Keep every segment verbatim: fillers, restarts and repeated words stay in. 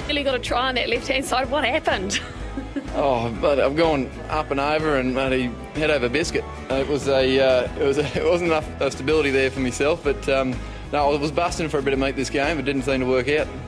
Really got to try on that left-hand side. What happened? Oh, but I've gone up and over and bloody head over biscuit. It was a, uh, it was, a, it wasn't enough uh, stability there for myself. But um, no, I was busting for a bit of meat this game. It didn't seem to work out.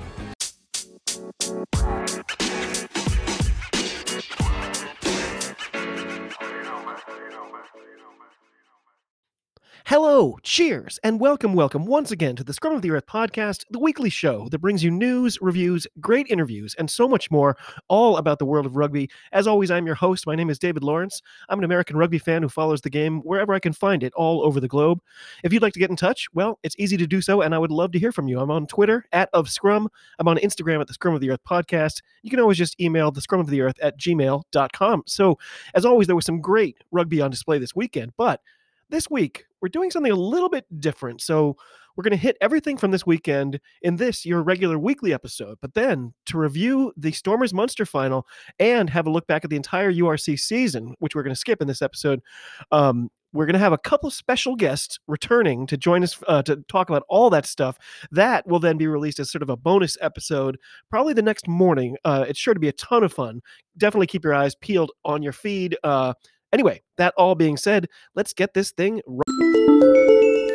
Hello, cheers, and welcome, welcome once again to the Scrum of the Earth podcast, the weekly show that brings you news, reviews, great interviews, and so much more, all about the world of rugby. As always, I'm your host. My name is David Lawrence. I'm an American rugby fan who follows the game wherever I can find it all over the globe. If you'd like to get in touch, well, it's easy to do so, and I would love to hear from you. I'm on Twitter, at of Scrum. I'm on Instagram at the Scrum of the Earth podcast. You can always just email the Scrum of the Earth at gmail dot com. So, as always, there was some great rugby on display this weekend, but this week, we're doing something a little bit different. So we're going to hit everything from this weekend in this, your regular weekly episode. But then to review the Stormers Munster final and have a look back at the entire U R C season, which we're going to skip in this episode, um, we're going to have a couple special guests returning to join us uh, to talk about all that stuff. That will then be released as sort of a bonus episode, probably the next morning. Uh, it's sure to be a ton of fun. Definitely keep your eyes peeled on your feed. Uh, Anyway, that all being said, let's get this thing right.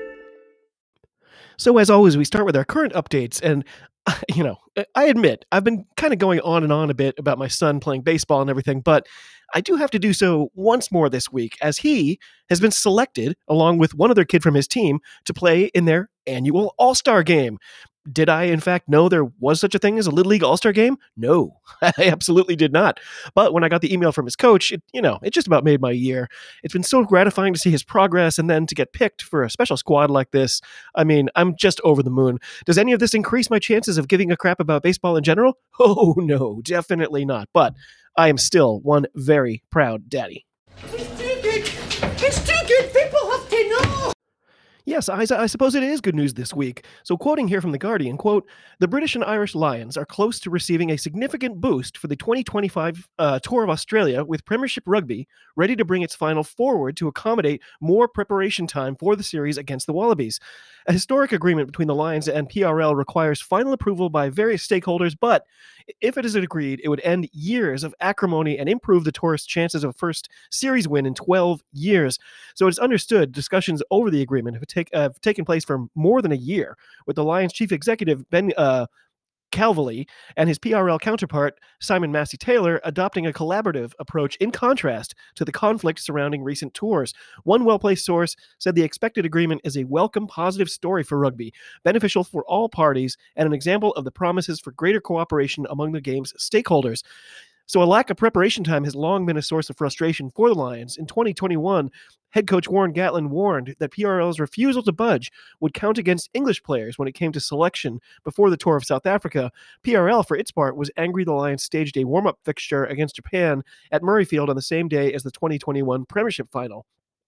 So as always, we start with our current updates, and you know, I admit I've been kind of going on and on a bit about my son playing baseball and everything, but I do have to do so once more this week, as he has been selected, along with one other kid from his team, to play in their annual All-Star game. Did I, in fact, know there was such a thing as a Little League All-Star game? No, I absolutely did not. But when I got the email from his coach, it, you know, it just about made my year. It's been so gratifying to see his progress, and then to get picked for a special squad like this. I mean, I'm just over the moon. Does any of this increase my chances of giving a crap about baseball in general? Oh, no, definitely not. But I am still one very proud daddy. It's too good. It's too good. People have to know. Yes, I, I suppose it is good news this week. So quoting here from The Guardian, quote, "The British and Irish Lions are close to receiving a significant boost for the twenty twenty-five uh, Tour of Australia, with Premiership Rugby ready to bring its final forward to accommodate more preparation time for the series against the Wallabies. A historic agreement between the Lions and P R L requires final approval by various stakeholders, but if it is agreed, it would end years of acrimony and improve the tourist's chances of a first series win in twelve years. So it's understood discussions over the agreement have, take, have taken place for more than a year, with the Lions chief executive, Ben uh, Calvely, and his P R L counterpart, Simon Massey-Taylor, adopting a collaborative approach in contrast to the conflict surrounding recent tours. One well-placed source said the expected agreement is a welcome, positive story for rugby, beneficial for all parties, and an example of the promises for greater cooperation among the game's stakeholders. So a lack of preparation time has long been a source of frustration for the Lions. In twenty twenty-one, head coach Warren Gatland warned that P R L's refusal to budge would count against English players when it came to selection before the Tour of South Africa. P R L, for its part, was angry the Lions staged a warm-up fixture against Japan at Murrayfield on the same day as the twenty twenty-one Premiership final.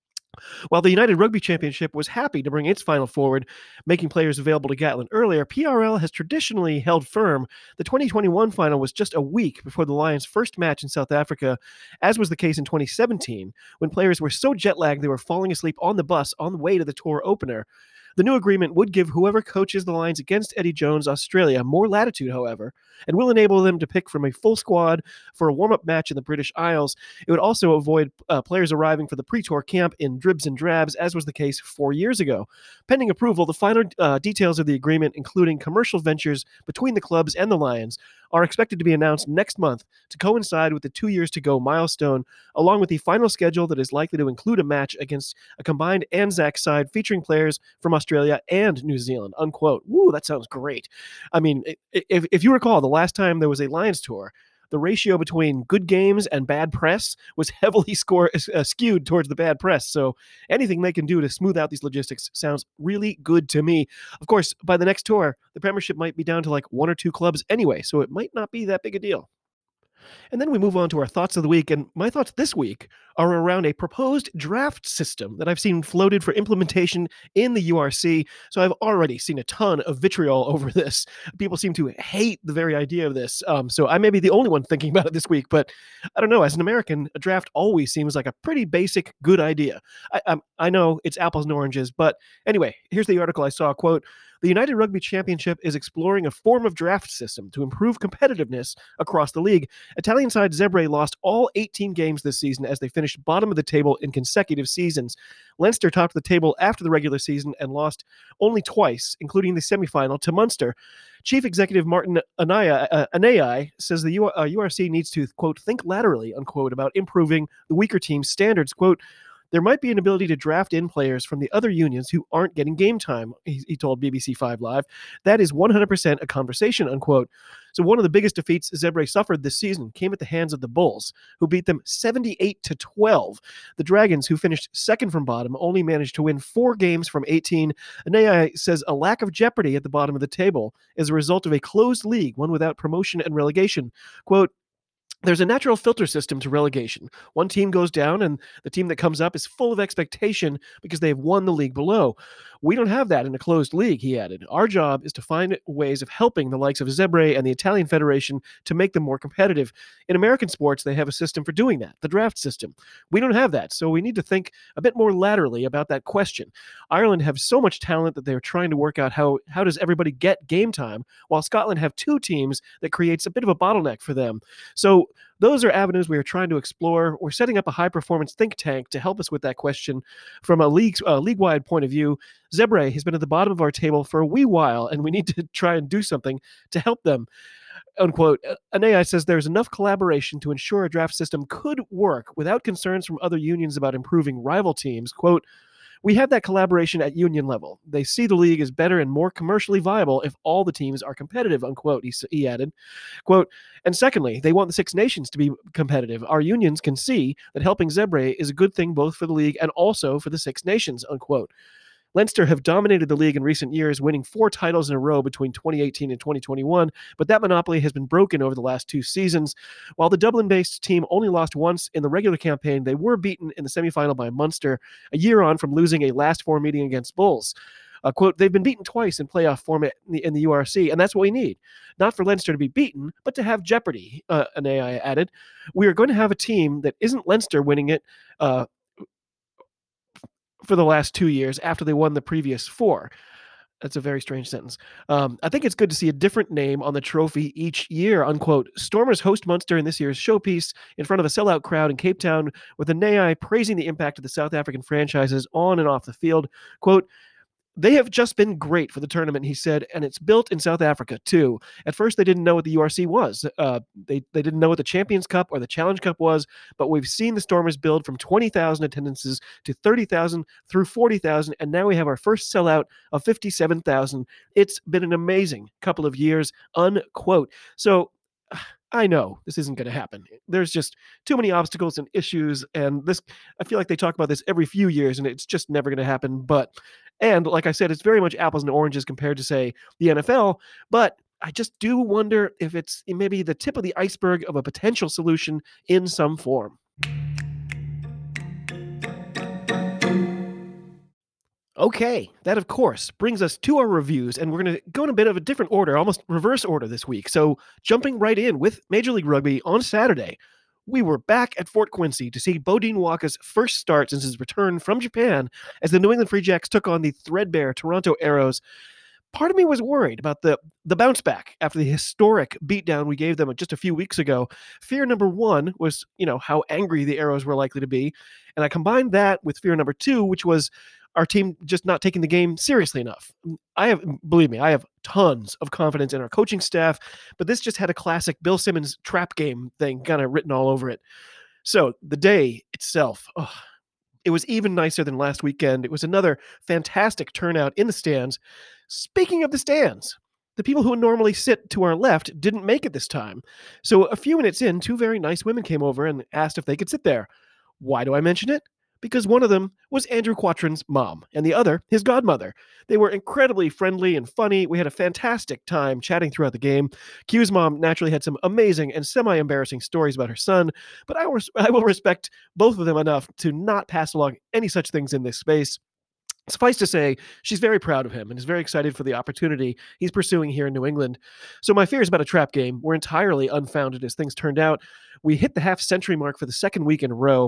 While the United Rugby Championship was happy to bring its final forward, making players available to Gatland earlier, P R L has traditionally held firm. The twenty twenty-one final was just a week before the Lions' first match in South Africa, as was the case in twenty seventeen, when players were so jet-lagged they were falling asleep on the bus on the way to the tour opener. The new agreement would give whoever coaches the Lions against Eddie Jones, Australia, more latitude, however, and will enable them to pick from a full squad for a warm-up match in the British Isles. It would also avoid uh, players arriving for the pre-tour camp in dribs and drabs, as was the case four years ago. Pending approval, the final uh, details of the agreement, including commercial ventures between the clubs and the Lions, are expected to be announced next month to coincide with the two years to go milestone, along with the final schedule that is likely to include a match against a combined Anzac side featuring players from Australia and New Zealand, unquote. Woo, that sounds great. I mean, if, if you recall, the last time there was a Lions tour, the ratio between good games and bad press was heavily score, uh, skewed towards the bad press. So anything they can do to smooth out these logistics sounds really good to me. Of course, by the next tour, the Premiership might be down to like one or two clubs anyway, so it might not be that big a deal. And then we move on to our thoughts of the week, and my thoughts this week are around a proposed draft system that I've seen floated for implementation in the U R C. So I've already seen a ton of vitriol over this. People seem to hate the very idea of this. Um, so I may be the only one thinking about it this week, but I don't know. As an American, a draft always seems like a pretty basic, good idea. I, um, I know it's apples and oranges, but anyway, here's the article I saw, quote, The United Rugby Championship is exploring a form of draft system to improve competitiveness across the league. Italian side Zebre lost all eighteen games this season as they finished bottom of the table in consecutive seasons. Leinster topped the table after the regular season and lost only twice, including the semifinal to Munster. Chief Executive Martin Anaya, uh, Anayai says the U- uh, U R C needs to, quote, think laterally, unquote, about improving the weaker team's standards. Quote, there might be an ability to draft in players from the other unions who aren't getting game time, he, he told B B C Five Live. That is one hundred percent a conversation, unquote. So one of the biggest defeats Zebre suffered this season came at the hands of the Bulls, who beat them seventy-eight to twelve. The Dragons, who finished second from bottom, only managed to win four games from eighteen. Anaya says a lack of jeopardy at the bottom of the table is a result of a closed league, one without promotion and relegation. Quote, there's a natural filter system to relegation. One team goes down and the team that comes up is full of expectation because they have won the league below. We don't have that in a closed league, he added. Our job is to find ways of helping the likes of Zebre and the Italian Federation to make them more competitive. In American sports, they have a system for doing that, the draft system. We don't have that, so we need to think a bit more laterally about that question. Ireland have so much talent that they're trying to work out how, how does everybody get game time, while Scotland have two teams that creates a bit of a bottleneck for them. So those are avenues we are trying to explore. We're setting up a high-performance think tank to help us with that question from a league, uh, league-wide point of view. Zebre has been at the bottom of our table for a wee while, and we need to try and do something to help them, unquote. Anaya says there's enough collaboration to ensure a draft system could work without concerns from other unions about improving rival teams. Quote, we have that collaboration at union level. They see the league as better and more commercially viable if all the teams are competitive, unquote, he, he added. Quote, and secondly, they want the Six Nations to be competitive. Our unions can see that helping Zebre is a good thing both for the league and also for the Six Nations, unquote. Leinster have dominated the league in recent years, winning four titles in a row between twenty eighteen and twenty twenty-one, but that monopoly has been broken over the last two seasons. While the Dublin-based team only lost once in the regular campaign, they were beaten in the semi-final by Munster, a year on from losing a last four meeting against Bulls. Uh, quote, they've been beaten twice in playoff format in the, in the U R C, and that's what we need. Not for Leinster to be beaten, but to have jeopardy, uh, Anaya added. We are going to have a team that isn't Leinster winning it, uh, for the last two years after they won the previous four. That's a very strange sentence. Um, I think it's good to see a different name on the trophy each year, unquote. Stormers host Munster in this year's showpiece in front of a sellout crowd in Cape Town, with Anaya praising the impact of the South African franchises on and off the field. Quote, they have just been great for the tournament, he said, and it's built in South Africa, too. At first, they didn't know what the U R C was. Uh, they, they didn't know what the Champions Cup or the Challenge Cup was, but we've seen the Stormers build from twenty thousand attendances to thirty thousand through forty thousand, and now we have our first sellout of fifty-seven thousand. It's been an amazing couple of years, unquote. So I know this isn't going to happen. There's just too many obstacles and issues, and this, I feel like they talk about this every few years, and it's just never going to happen. But, and like I said, it's very much apples and oranges compared to, say, the N F L, but I just do wonder if it's maybe the tip of the iceberg of a potential solution in some form. Okay, that of course brings us to our reviews, and we're going to go in a bit of a different order, almost reverse order this week. So jumping right in with Major League Rugby on Saturday, we were back at Fort Quincy to see Bodine Waka's first start since his return from Japan as the New England Free Jacks took on the threadbare Toronto Arrows. Part of me was worried about the, the bounce back after the historic beatdown we gave them just a few weeks ago. Fear number one was, you know, how angry the Arrows were likely to be. And I combined that with fear number two, which was our team just not taking the game seriously enough. I have, believe me, I have tons of confidence in our coaching staff, but this just had a classic Bill Simmons trap game thing kind of written all over it. So the day itself, oh, it was even nicer than last weekend. It was another fantastic turnout in the stands. Speaking of the stands, the people who normally sit to our left didn't make it this time. So a few minutes in, two very nice women came over and asked if they could sit there. Why do I mention it? Because one of them was Andrew Quatrin's mom, and the other his godmother. They were incredibly friendly and funny. We had a fantastic time chatting throughout the game. Q's mom naturally had some amazing and semi-embarrassing stories about her son, but I will, I will respect both of them enough to not pass along any such things in this space. Suffice to say, she's very proud of him and is very excited for the opportunity he's pursuing here in New England. So my fears about a trap game were entirely unfounded as things turned out. We hit the half-century mark for the second week in a row,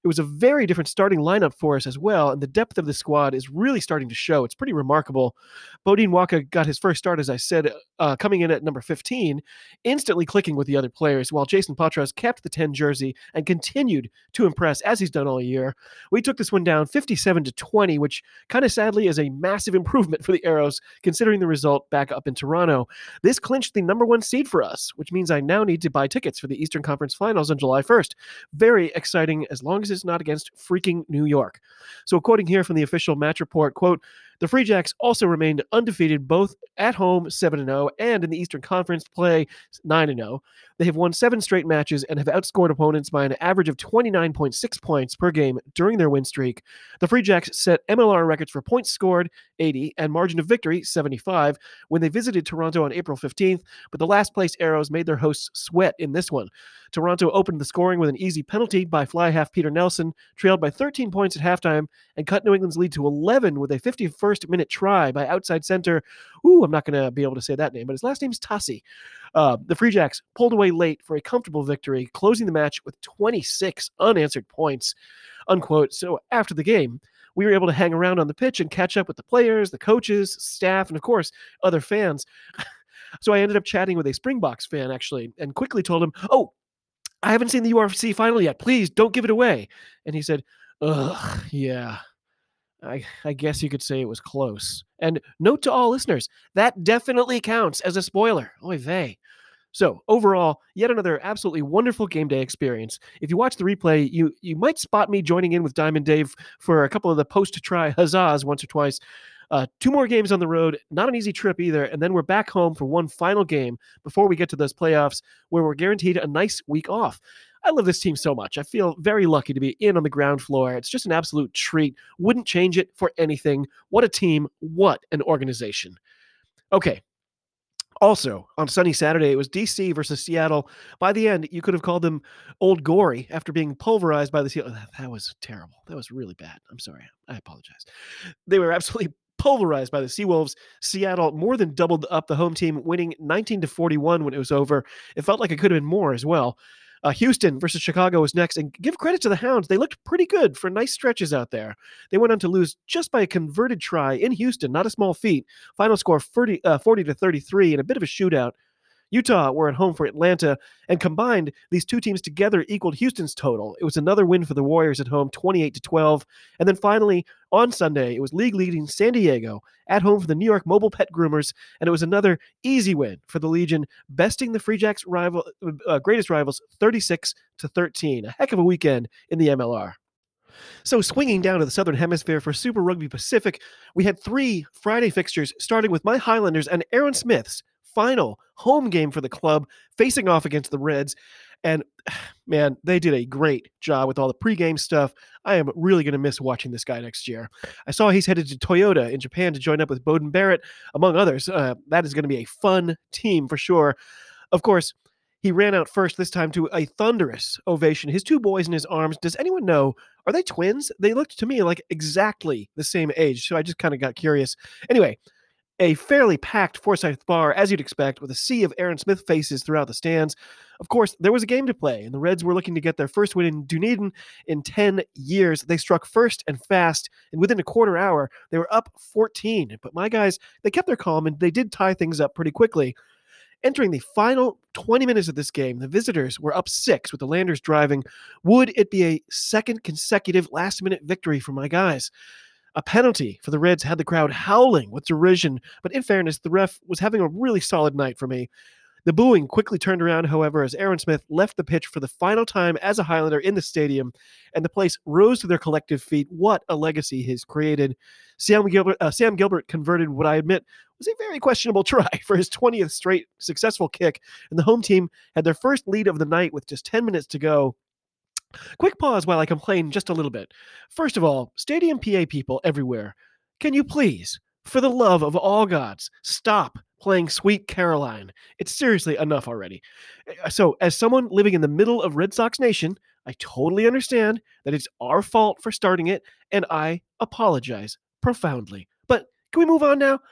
It was a very different starting lineup for us as well, and the depth of the squad is really starting to show. It's pretty remarkable. Bodine Waka got his first start, as I said, uh, coming in at number fifteen, instantly clicking with the other players, while Jason Patras kept the ten jersey and continued to impress, as he's done all year. We took this one down fifty-seven to twenty, which kind of sadly is a massive improvement for the Arrows, considering the result back up in Toronto. This clinched the number one seed for us, which means I now need to buy tickets for the Eastern Conference Finals on July first. Very exciting, as long as it's not against freaking New York. So quoting here from the official match report, quote, the Free Jacks also remained undefeated both at home seven and oh and in the Eastern Conference play nine and oh. They have won seven straight matches and have outscored opponents by an average of twenty-nine point six points per game during their win streak. The Free Jacks set M L R records for points scored, eighty, and margin of victory, seventy-five, when they visited Toronto on April fifteenth, but the last place Arrows made their hosts sweat in this one. Toronto opened the scoring with an easy penalty by fly half Peter Nelson, trailed by thirteen points at halftime, and cut New England's lead to eleven with a fifty-first minute try by outside center. Ooh, I'm not going to be able to say that name, but his last name's Tassi. Uh, the Free Jacks pulled away late for a comfortable victory, closing the match with twenty-six unanswered points, unquote. So after the game, we were able to hang around on the pitch and catch up with the players, the coaches, staff, and of course, other fans. So I ended up chatting with a Springboks fan, actually, and quickly told him, oh, I haven't seen the U R C final yet. Please don't give it away. And he said, ugh, yeah. I, I guess you could say it was close. And note to all listeners, that definitely counts as a spoiler. Oy vey. So overall, yet another absolutely wonderful game day experience. If you watch the replay, you you might spot me joining in with Diamond Dave for a couple of the post-try huzzahs once or twice. Uh, two more games on the road, not an easy trip either, and then we're back home for one final game before we get to those playoffs where we're guaranteed a nice week off. I love this team so much. I feel very lucky to be in on the ground floor. It's just an absolute treat. Wouldn't change it for anything. What a team. What an organization. Okay. Also, on sunny Saturday, it was D C versus Seattle. By the end, you could have called them Old Gory after being pulverized by the Seattle. That was terrible. That was really bad. I'm sorry. I apologize. They were absolutely pulverized by the Seawolves. Seattle more than doubled up the home team, winning nineteen to forty-one when it was over. It felt like it could have been more as well. Uh, Houston versus Chicago was next, and give credit to the Hounds. They looked pretty good for nice stretches out there. They went on to lose just by a converted try in Houston, not a small feat. Final score forty to thirty-three in a bit of a shootout. Utah were at home for Atlanta, and combined, these two teams together equaled Houston's total. It was another win for the Warriors at home, twenty-eight to twelve. And then finally, on Sunday, it was league-leading San Diego at home for the New York Mobile Pet Groomers, and it was another easy win for the Legion, besting the Free Jacks' rival, uh, greatest rivals, thirty-six to thirteen. A heck of a weekend in the M L R. So swinging down to the Southern Hemisphere for Super Rugby Pacific, we had three Friday fixtures, starting with my Highlanders and Aaron Smith's final home game for the club, facing off against the Reds. And man, they did a great job with all the pregame stuff. I am really going to miss watching this guy next year. I saw he's headed to Toyota in Japan to join up with Bowden Barrett, among others. Uh, that is going to be a fun team for sure. Of course, he ran out first this time to a thunderous ovation. His two boys in his arms. Does anyone know, are they twins? They looked to me like exactly the same age, so I just kind of got curious. Anyway, a fairly packed Forsyth bar, as you'd expect, with a sea of Aaron Smith faces throughout the stands. Of course, there was a game to play, and the Reds were looking to get their first win in Dunedin in ten years. They struck first and fast, and within a quarter hour, they were up fourteen. But my guys, they kept their calm, and they did tie things up pretty quickly. Entering the final twenty minutes of this game, the visitors were up six with the Landers driving. Would it be a second consecutive last-minute victory for my guys? A penalty for the Reds had the crowd howling with derision, but in fairness, the ref was having a really solid night for me. The booing quickly turned around, however, as Aaron Smith left the pitch for the final time as a Highlander in the stadium, and the place rose to their collective feet. What a legacy he's created. Sam Gilbert, uh, Sam Gilbert converted what I admit was a very questionable try for his twentieth straight successful kick, and the home team had their first lead of the night with just ten minutes to go. Quick pause while I complain just a little bit. First of all, Stadium P A people everywhere, can you please, for the love of all gods, stop playing Sweet Caroline? It's seriously enough already. So, as someone living in the middle of Red Sox Nation, I totally understand that it's our fault for starting it, and I apologize profoundly. But can we move on now?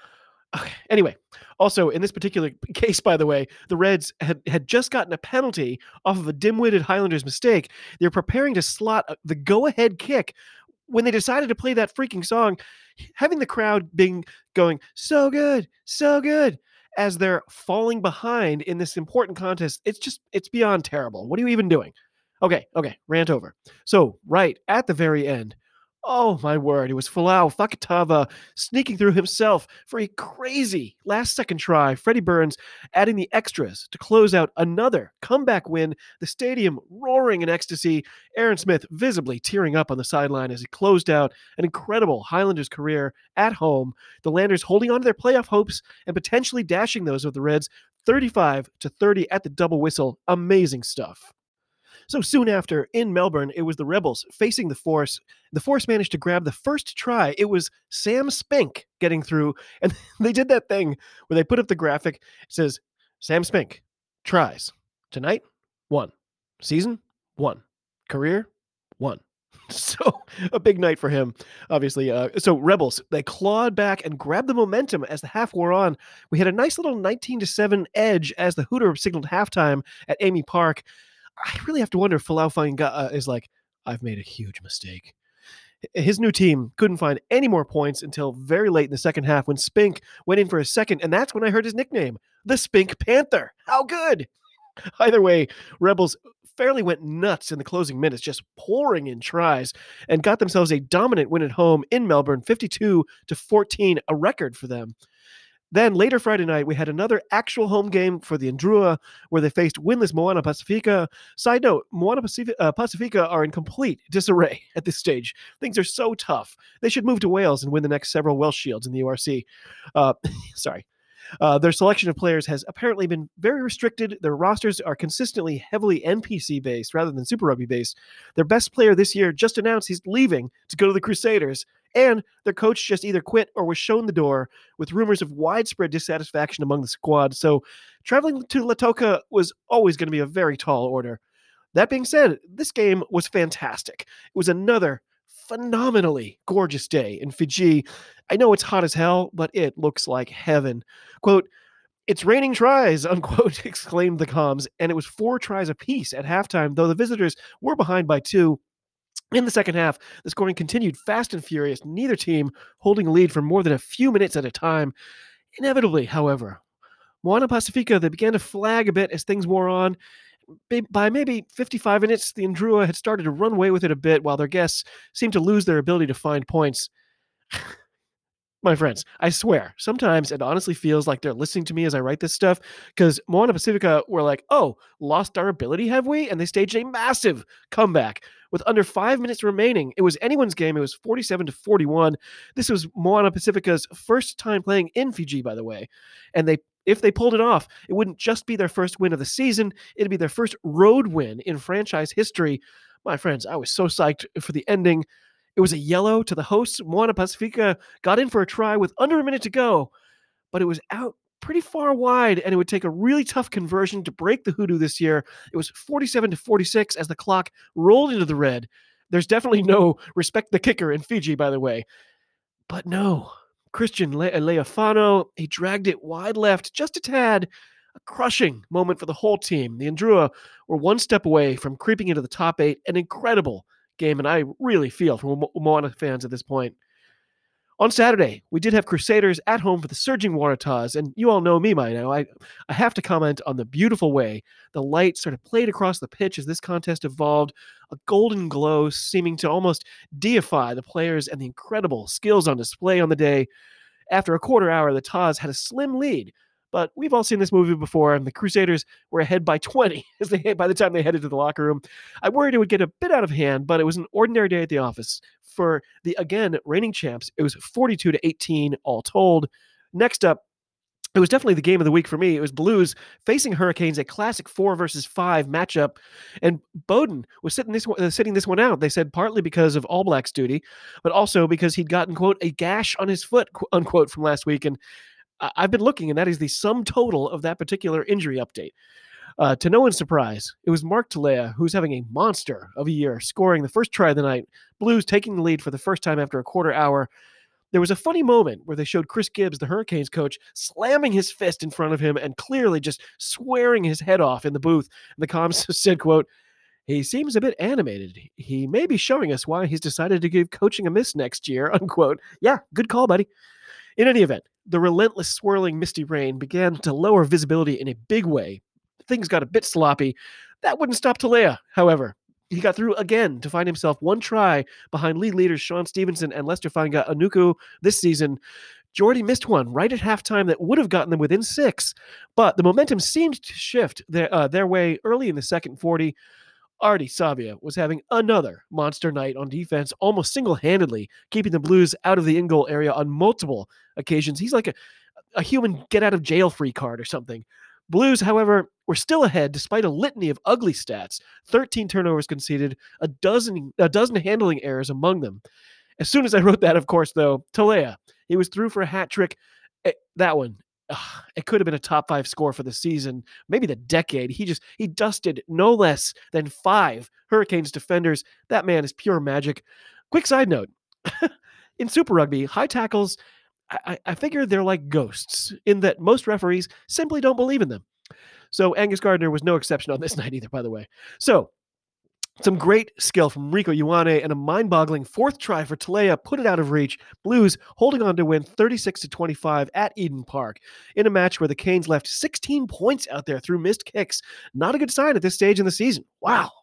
Okay. Anyway, also in this particular case, by the way, the Reds had, had just gotten a penalty off of a dim-witted Highlanders mistake. They're preparing to slot the go-ahead kick when they decided to play that freaking song, having the crowd being going, so good, so good, as they're falling behind in this important contest. It's just, it's beyond terrible. What are you even doing? Okay, okay, rant over. So, right at the very end, oh my word, it was Folau Fakatava sneaking through himself for a crazy last-second try. Freddie Burns adding the extras to close out another comeback win. The stadium roaring in ecstasy. Aaron Smith visibly tearing up on the sideline as he closed out an incredible Highlanders career at home. The Landers holding on to their playoff hopes and potentially dashing those of the Reds thirty-five to thirty at the double whistle. Amazing stuff. So soon after, in Melbourne, it was the Rebels facing the Force. The Force managed to grab the first try. It was Sam Spink getting through, and they did that thing where they put up the graphic. It says, Sam Spink, tries. Tonight, one. Season, one. Career, one. So a big night for him, obviously. Uh, so Rebels, they clawed back and grabbed the momentum as the half wore on. We had a nice little nineteen to seven edge as the Hooter signaled halftime at Amy Park. I really have to wonder if Folau Fainga'a is like, I've made a huge mistake. His new team couldn't find any more points until very late in the second half when Spink went in for a second, and that's when I heard his nickname, the Spink Panther. How good! Either way, Rebels fairly went nuts in the closing minutes, just pouring in tries, and got themselves a dominant win at home in Melbourne, fifty-two to fourteen, a record for them. Then later Friday night, we had another actual home game for the Ndrua where they faced winless Moana Pacifica. Side note, Moana Pacifica, uh, Pacifica are in complete disarray at this stage. Things are so tough. They should move to Wales and win the next several Welsh Shields in the U R C. Uh, sorry. Uh, their selection of players has apparently been very restricted. Their rosters are consistently heavily N P C-based rather than Super Rugby-based. Their best player this year just announced he's leaving to go to the Crusaders, and their coach just either quit or was shown the door, with rumors of widespread dissatisfaction among the squad. So traveling to Lautoka was always going to be a very tall order. That being said, this game was fantastic. It was another phenomenally gorgeous day in Fiji. I know it's hot as hell, but it looks like heaven. Quote, "It's raining tries," unquote, exclaimed the comms, and it was four tries apiece at halftime, though the visitors were behind by two. In the second half, the scoring continued fast and furious, neither team holding a lead for more than a few minutes at a time. Inevitably, however, Moana Pacifica, they began to flag a bit as things wore on. By maybe fifty-five minutes, the Ndrua had started to run away with it a bit, while their guests seemed to lose their ability to find points. My friends, I swear, sometimes it honestly feels like they're listening to me as I write this stuff, because Moana Pacifica were like, oh, lost our ability, have we? And they staged a massive comeback. With under five minutes remaining, it was anyone's game. It was forty-seven to forty-one. This was Moana Pacifica's first time playing in Fiji, by the way. And they, if they pulled it off, it wouldn't just be their first win of the season. It'd be their first road win in franchise history. My friends, I was so psyched for the ending. It was a yellow to the hosts. Moana Pacifica got in for a try with under a minute to go, but it was out pretty far wide, and it would take a really tough conversion to break the hoodoo this year. It was forty-seven to forty-six as the clock rolled into the red. There's definitely no respect the kicker in Fiji, by the way. But no, Christian Le- Leafano, he dragged it wide left just a tad. A crushing moment for the whole team. The Ndrua were one step away from creeping into the top eight. An incredible game, and I really feel for Mo- Moana fans at this point. On Saturday, we did have Crusaders at home for the surging Waratahs, and you all know me by now. I, I have to comment on the beautiful way the light sort of played across the pitch as this contest evolved, a golden glow seeming to almost deify the players and the incredible skills on display on the day. After a quarter hour, the Tahs had a slim lead, but we've all seen this movie before, and the Crusaders were ahead by twenty as they by the time they headed to the locker room. I worried it would get a bit out of hand, but it was an ordinary day at the office. For the, again, reigning champs, it was forty-two to eighteen all told. Next up, it was definitely the game of the week for me. It was Blues facing Hurricanes, a classic four versus five matchup. And Bowden was sitting this, uh, sitting this one out. They said partly because of All Blacks duty, but also because he'd gotten, quote, a gash on his foot, unquote, from last week. And I've been looking, and that is the sum total of that particular injury update. Uh, to no one's surprise, it was Mark Talea who's having a monster of a year, scoring the first try of the night. Blues taking the lead for the first time after a quarter hour. There was a funny moment where they showed Chris Gibbs, the Hurricanes coach, slamming his fist in front of him and clearly just swearing his head off in the booth. And the comms said, quote, "He seems a bit animated. He may be showing us why he's decided to give coaching a miss next year," unquote. Yeah, good call, buddy. In any event, the relentless swirling misty rain began to lower visibility in a big way. Things got a bit sloppy. That wouldn't stop Talea, however. He got through again to find himself one try behind league leaders Sean Stevenson and Lester Fainga'anuku this season. Jordy missed one right at halftime that would have gotten them within six, but the momentum seemed to shift their, uh, their way early in the second forty. Artie Savia was having another monster night on defense, almost single-handedly keeping the Blues out of the in-goal area on multiple occasions. He's like a, a human get-out-of-jail-free card or something. Blues, however, were still ahead despite a litany of ugly stats. thirteen turnovers conceded, a dozen, a dozen handling errors among them. As soon as I wrote that, of course, though, Talea, he was through for a hat trick. It, that one, ugh, it could have been a top five score for the season, maybe the decade. He just, he dusted no less than five Hurricanes defenders. That man is pure magic. Quick side note, in Super Rugby, high tackles, I, I figure they're like ghosts in that most referees simply don't believe in them. So Angus Gardner was no exception on this night either, by the way. So some great skill from Rieko Ioane and a mind-boggling fourth try for Talea put it out of reach. Blues holding on to win thirty-six to twenty-five at Eden Park in a match where the Canes left sixteen points out there through missed kicks. Not a good sign at this stage in the season. Wow.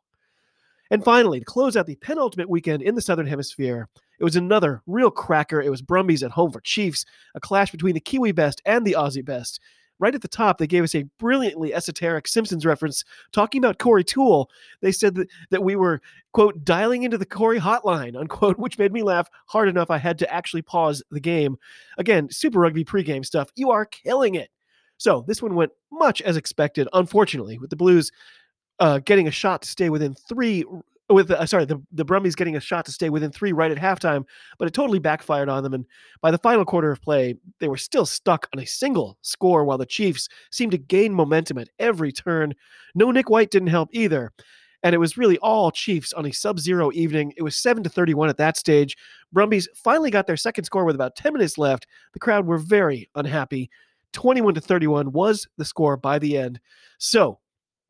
And finally, to close out the penultimate weekend in the Southern Hemisphere, it was another real cracker. It was Brumbies at home for Chiefs, a clash between the Kiwi best and the Aussie best. Right at the top, they gave us a brilliantly esoteric Simpsons reference talking about Corey Toole. They said that, that we were, quote, dialing into the Corey hotline, unquote, which made me laugh hard enough I had to actually pause the game. Again, Super Rugby pregame stuff. You are killing it. So this one went much as expected, unfortunately, with the Blues uh, getting a shot to stay within three with uh, sorry, the, the Brumbies getting a shot to stay within three right at halftime, but it totally backfired on them. And by the final quarter of play, they were still stuck on a single score while the Chiefs seemed to gain momentum at every turn. No Nick White didn't help either. And it was really all Chiefs on a sub-zero evening. It was seven to thirty-one at that stage. Brumbies finally got their second score with about ten minutes left. The crowd were very unhappy. twenty-one to thirty-one was the score by the end. So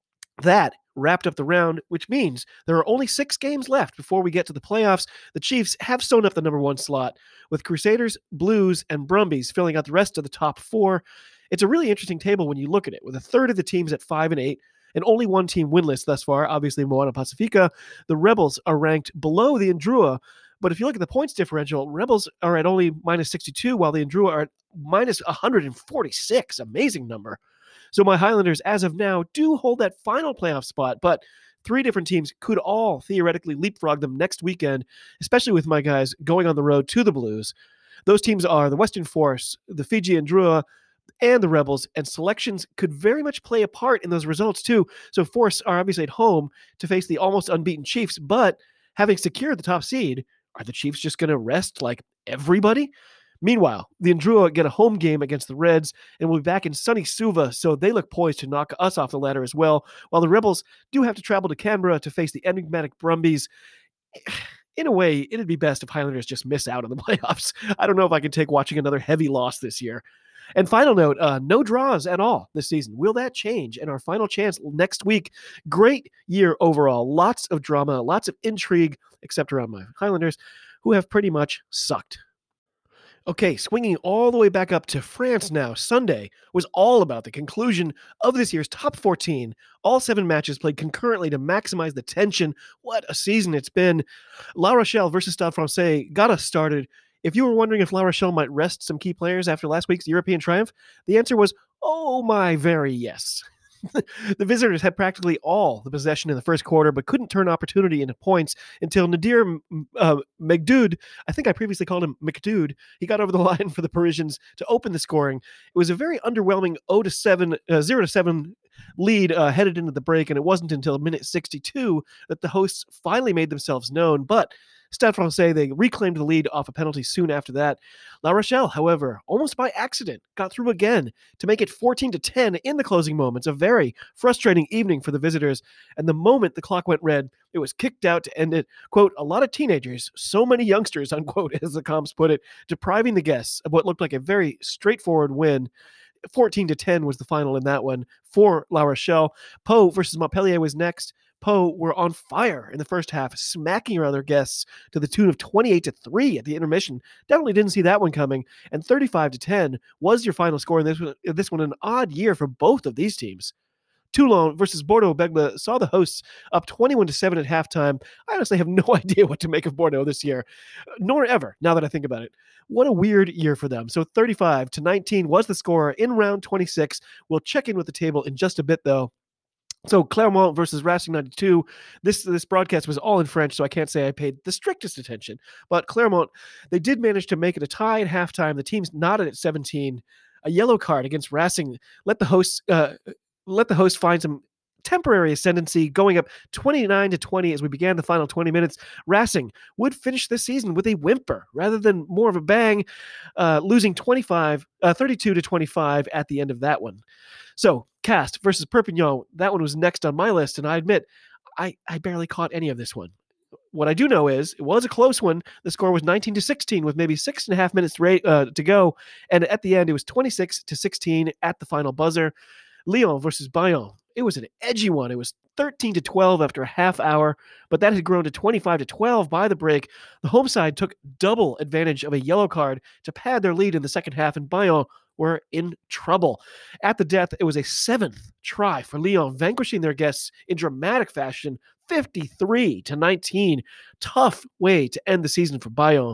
that wrapped up the round, which means there are only six games left before we get to the playoffs. The Chiefs have sewn up the number one slot, with Crusaders, Blues, and Brumbies filling out the rest of the top four. It's a really interesting table when you look at it, with a third of the teams at five and eight, and only one team winless thus far, obviously Moana Pacifica. The Rebels are ranked below the Indrua, but if you look at the points differential, Rebels are at only minus sixty-two, while the Indrua are at minus one hundred forty-six. Amazing number. So my Highlanders, as of now, do hold that final playoff spot, but three different teams could all theoretically leapfrog them next weekend, especially with my guys going on the road to the Blues. Those teams are the Western Force, the Fiji Indrua, and the Rebels, and selections could very much play a part in those results too. So Force are obviously at home to face the almost unbeaten Chiefs, but having secured the top seed, are the Chiefs just going to rest like everybody? Meanwhile, the Indrua get a home game against the Reds and will be back in sunny Suva, so they look poised to knock us off the ladder as well, while the Rebels do have to travel to Canberra to face the enigmatic Brumbies. In a way, it'd be best if Highlanders just miss out on the playoffs. I don't know if I can take watching another heavy loss this year. And final note, uh, no draws at all this season. Will that change? And our final chance next week. Great year overall. Lots of drama, lots of intrigue, except around my Highlanders, who have pretty much sucked. Okay, swinging all the way back up to France now, Sunday was all about the conclusion of this year's top fourteen. All seven matches played concurrently to maximize the tension. What a season it's been. La Rochelle versus Stade Francais got us started. If you were wondering if La Rochelle might rest some key players after last week's European triumph, the answer was, oh my very yes. The visitors had practically all the possession in the first quarter, but couldn't turn opportunity into points until Nadir uh, Megdoud, I think I previously called him McDood, he got over the line for the Parisians to open the scoring. It was a very underwhelming zero to seven lead uh, headed into the break, and it wasn't until minute sixty-two that the hosts finally made themselves known. But Stade Francais, they reclaimed the lead off a penalty soon after that. La Rochelle, however, almost by accident, got through again to make it fourteen to ten in the closing moments. A very frustrating evening for the visitors. And the moment the clock went red, it was kicked out to end it. Quote, a lot of teenagers, so many youngsters, unquote, as the comps put it, depriving the guests of what looked like a very straightforward win. fourteen to ten was the final in that one for La Rochelle. Pau versus Montpellier was next. Pau were on fire in the first half, smacking around their guests to the tune of twenty-eight to three at the intermission. Definitely didn't see that one coming. And thirty-five to ten was your final score. And this was this one an odd year for both of these teams. Toulon versus Bordeaux-Bègles saw the hosts up twenty-one to seven at halftime. I honestly have no idea what to make of Bordeaux this year, nor ever, now that I think about it. What a weird year for them. So thirty-five to nineteen was the score in round twenty-six. We'll check in with the table in just a bit, though. So Clermont versus Racing ninety-two. This this broadcast was all in French, so I can't say I paid the strictest attention. But Clermont, they did manage to make it a tie at halftime. The team's knotted at seventeen. A yellow card against Racing let the hosts uh, let the host find some temporary ascendancy, going up twenty-nine to twenty as we began the final twenty minutes. Racing would finish this season with a whimper rather than more of a bang, uh, losing twenty-five, uh, thirty-two to twenty-five at the end of that one. So Castres versus Perpignan, that one was next on my list, and I admit I, I barely caught any of this one. What I do know is it was a close one. The score was nineteen to sixteen with maybe six and a half minutes to, uh, to go, and at the end it was twenty-six to sixteen at the final buzzer. Lyon versus Bayonne. It was an edgy one. It was thirteen to twelve after a half hour, but that had grown to twenty-five to twelve by the break. The home side took double advantage of a yellow card to pad their lead in the second half, and Bayonne were in trouble. At the death, it was a seventh try for Lyon, vanquishing their guests in dramatic fashion, fifty-three to nineteen. Tough way to end the season for Bayonne.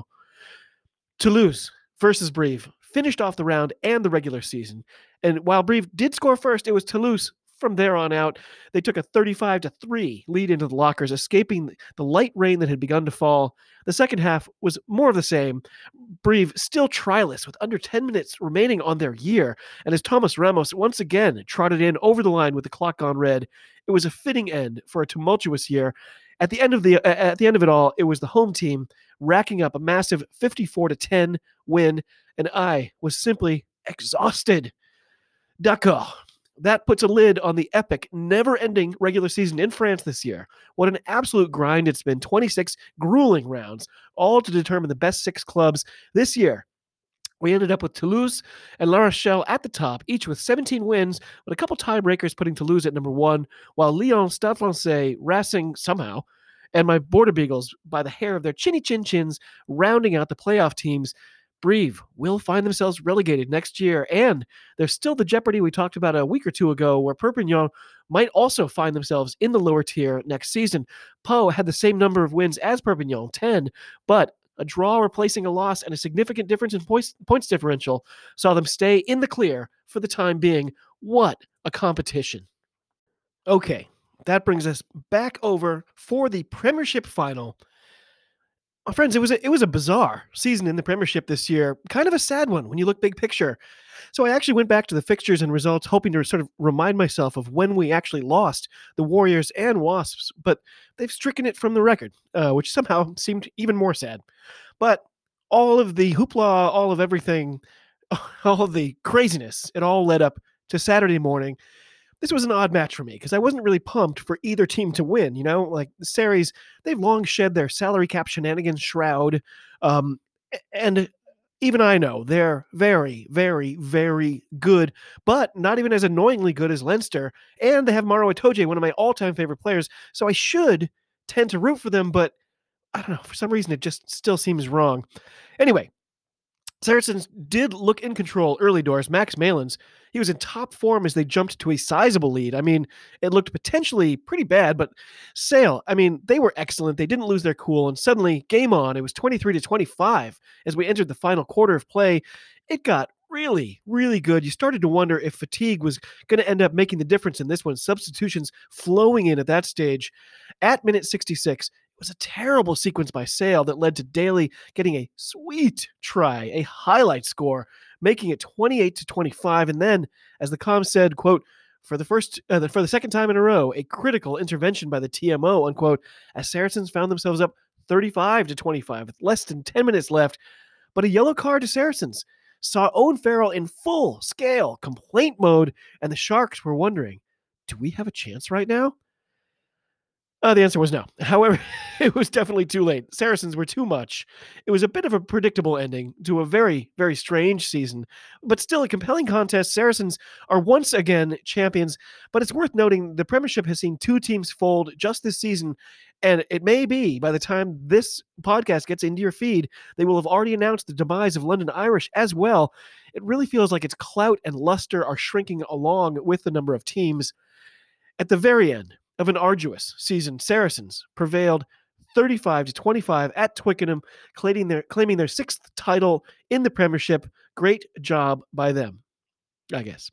Toulouse versus Brive finished off the round and the regular season. And while Brive did score first, it was Toulouse. From there on out, they took a thirty-five to three lead into the lockers, escaping the light rain that had begun to fall. The second half was more of the same. Brive still tryless with under ten minutes remaining on their year. And as Thomas Ramos once again trotted in over the line with the clock gone red, it was a fitting end for a tumultuous year. At the end of the uh, at the end of it all, it was the home team racking up a massive fifty-four to ten win, and I was simply exhausted. D'accord. That puts a lid on the epic, never-ending regular season in France this year. What an absolute grind it's been. twenty-six grueling rounds, all to determine the best six clubs. This year, we ended up with Toulouse and La Rochelle at the top, each with seventeen wins, but a couple tiebreakers putting Toulouse at number one, while Lyon, Stade Francais, Racing somehow, and my Border Beagles by the hair of their chinny chin chins, rounding out the playoff teams. Brive will find themselves relegated next year, and there's still the jeopardy we talked about a week or two ago where Perpignan might also find themselves in the lower tier next season. Pau had the same number of wins as Perpignan, ten, but a draw replacing a loss and a significant difference in points, points differential saw them stay in the clear for the time being. What a competition. Okay, that brings us back over for the Premiership final. My friends, it was a, it was a bizarre season in the Premiership this year. Kind of a sad one when you look big picture. So I actually went back to the fixtures and results, hoping to sort of remind myself of when we actually lost the Warriors and Wasps, but they've stricken it from the record, uh, which somehow seemed even more sad. But all of the hoopla, all of everything, all of the craziness, it all led up to Saturday morning. This was an odd match for me because I wasn't really pumped for either team to win. You know, like the Series, they've long shed their salary cap shenanigans shroud. Um, and even I know they're very, very, very good, but not even as annoyingly good as Leinster. And they have Maro Itoje, one of my all-time favorite players. So I should tend to root for them, but I don't know. For some reason, it just still seems wrong. Anyway, Saracens did look in control early doors. Max Malins, he was in top form as they jumped to a sizable lead. I mean, it looked potentially pretty bad, but Sale, I mean, they were excellent. They didn't lose their cool, and suddenly, game on. It was twenty-three to twenty-five as we entered the final quarter of play. It got really, really good. You started to wonder if fatigue was going to end up making the difference in this one. Substitutions flowing in at that stage. At minute sixty-six, it was a terrible sequence by Sale that led to Daly getting a sweet try, a highlight score, making it twenty-eight to twenty-five. And then, as the comm said, quote, for the first, uh, the, for the second time in a row, a critical intervention by the T M O, unquote, as Saracens found themselves up thirty-five to twenty-five with less than ten minutes left. But a yellow card to Saracens saw Owen Farrell in full-scale complaint mode, and the Sharks were wondering, do we have a chance right now? Uh, the answer was no. However, it was definitely too late. Saracens were too much. It was a bit of a predictable ending to a very, very strange season, but still a compelling contest. Saracens are once again champions, but it's worth noting the Premiership has seen two teams fold just this season, and it may be by the time this podcast gets into your feed, they will have already announced the demise of London Irish as well. It really feels like its clout and luster are shrinking along with the number of teams. At the very end of an arduous season, Saracens prevailed thirty-five to twenty-five at Twickenham, claiming their, claiming their sixth title in the Premiership. Great job by them, I guess.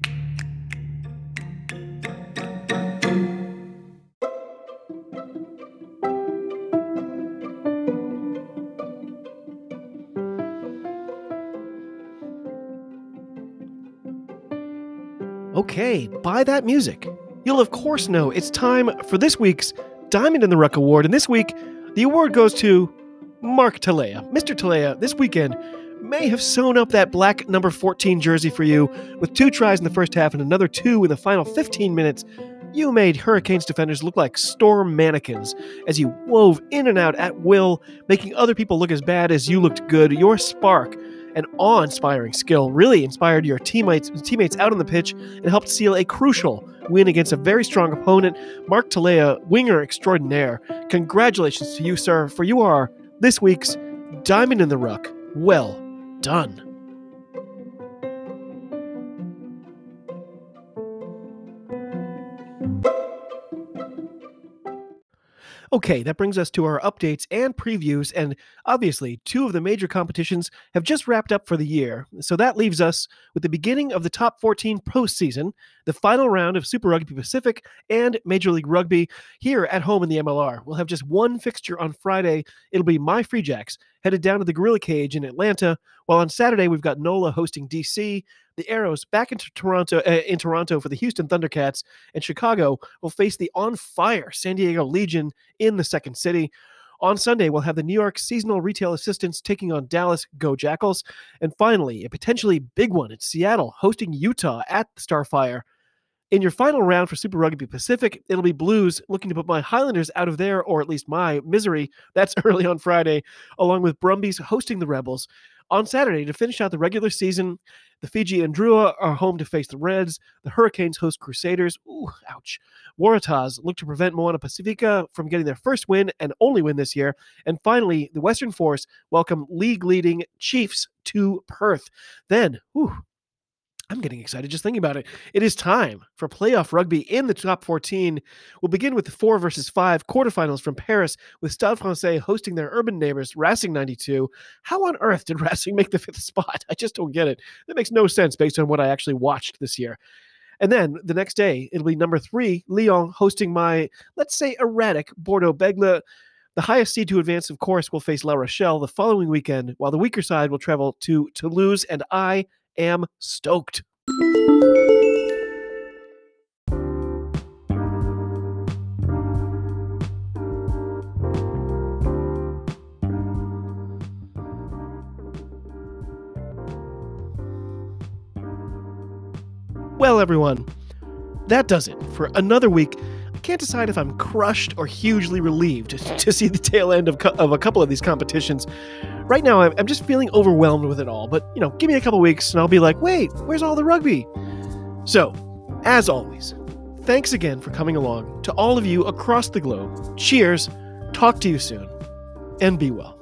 Okay, by that music, you'll of course know it's time for this week's Diamond in the Ruck Award, and this week, the award goes to Mark Talea. Mister Talea, this weekend, may have sewn up that black number fourteen jersey for you with two tries in the first half and another two in the final fifteen minutes. You made Hurricanes defenders look like storm mannequins as you wove in and out at will, making other people look as bad as you looked good. Your spark and awe-inspiring skill really inspired your teammates teammates out on the pitch and helped seal a crucial win against a very strong opponent. Mark Talea, winger extraordinaire, congratulations to you, sir, for you are this week's Diamond in the Ruck. Well done. Okay, that brings us to our updates and previews, and obviously, two of the major competitions have just wrapped up for the year, so that leaves us with the beginning of the top fourteen postseason, the final round of Super Rugby Pacific, and Major League Rugby here at home in the M L R. We'll have just one fixture on Friday. It'll be my Free Jacks headed down to the Gorilla Cage in Atlanta, while on Saturday we've got NOLA hosting D C, the Arrows back into Toronto uh, in Toronto for the Houston Thundercats, and Chicago will face the on-fire San Diego Legion in the second city. On Sunday, we'll have the New York Seasonal Retail Assistants taking on Dallas Go Jackals, and finally, a potentially big one in Seattle hosting Utah at the Starfire. In your final round for Super Rugby Pacific, it'll be Blues looking to put my Highlanders out of there, or at least my misery. That's early on Friday, along with Brumbies hosting the Rebels. On Saturday, to finish out the regular season, the Fiji and Drua are home to face the Reds. The Hurricanes host Crusaders. Ooh, ouch. Waratahs look to prevent Moana Pacifica from getting their first win and only win this year. And finally, the Western Force welcome league-leading Chiefs to Perth. Then, whew, I'm getting excited just thinking about it. It is time for playoff rugby in the top fourteen. We'll begin with the four versus five quarterfinals from Paris, with Stade Francais hosting their urban neighbors, Racing ninety-two. How on earth did Racing make the fifth spot? I just don't get it. That makes no sense based on what I actually watched this year. And then the next day, it'll be number three, Lyon, hosting my, let's say, erratic Bordeaux-Bègles. The highest seed to advance, of course, will face La Rochelle the following weekend, while the weaker side will travel to Toulouse, and I am stoked. Well, everyone, that does it for another week. I can't decide if I'm crushed or hugely relieved to see the tail end of, co- of a couple of these competitions. Right now, I'm just feeling overwhelmed with it all, but, you know, give me a couple weeks and I'll be like, wait, where's all the rugby? So, as always, thanks again for coming along. To all of you across the globe, cheers, talk to you soon, and be well.